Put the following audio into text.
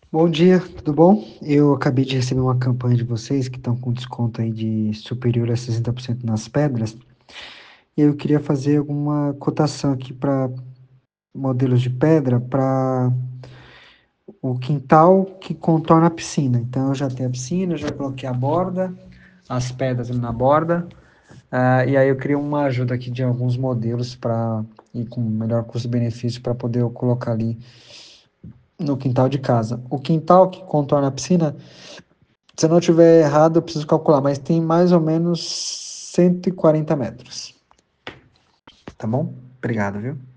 Bom dia, tudo bom? Eu acabei de receber uma campanha de vocês que estão com desconto aí de superior a 60% nas pedras. E eu queria fazer alguma cotação aqui para modelos de pedra para o quintal que contorna a piscina. Então eu já tenho a piscina, eu já coloquei a borda, as pedras ali na borda. E aí eu queria uma ajuda aqui de alguns modelos para ir com melhor custo-benefício para poder eu colocar ali no quintal de casa. O quintal que contorna a piscina, se eu não estiver errado, eu preciso calcular, mas tem mais ou menos 140 metros. Tá bom? Obrigado, viu?